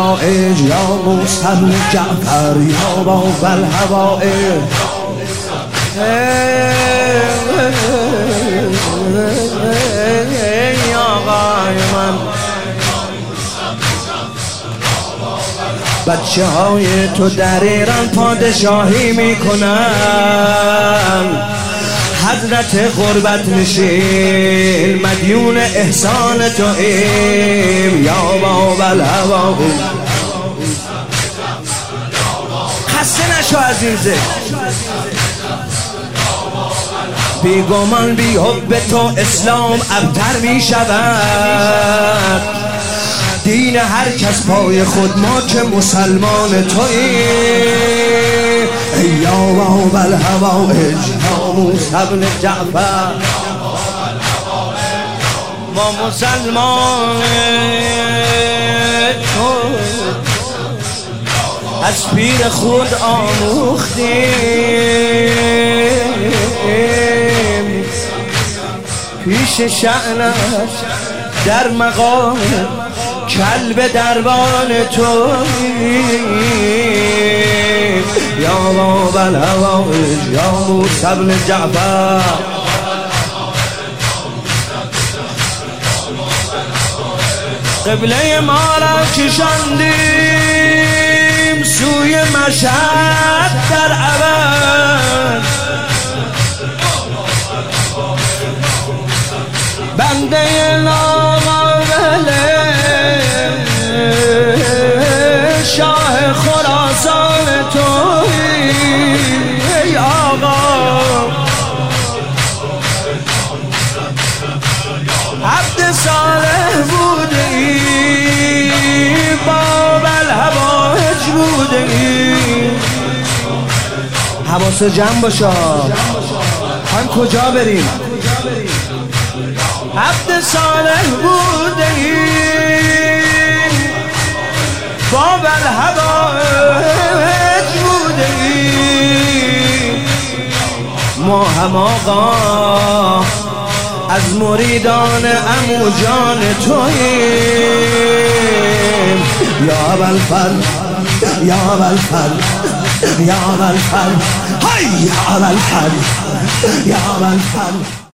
الهوائج یا موسی بن جعفر یا باب الهوائج ای آقای من بچه های تو در ایران پادشاهی میکنن حضرت غربت نشین مدیون احسان تو ایم یا باب الهوائج خسته نشو عزیزه بیگمان بی حب تو اسلام ابتر می شود دین هر کس پای خود ما که مسلمان تویی یا باب الهوائج یا موسی بن جعفر ما مسلمان تو از پیر خود آموختیم پیش شأنش در مقام کلب دربان توییم یا باب الهوائج یا موسی بن جعفر قبله ما را کشاندیم سوی مشهد در ابد بنده ناقابله شاه خراسان تویی ای آقا عبد صالح بودی باب الهوائج بودی حواس جمع باشه هم کجا بریم عبد صالح بودی باب الهوائج بودی ما هم آقا از مریدان عمو جان توییم یا ابوالفضل یا ابوالفضل یا ابوالفضل هی یا ابوالفضل یا ابوالفضل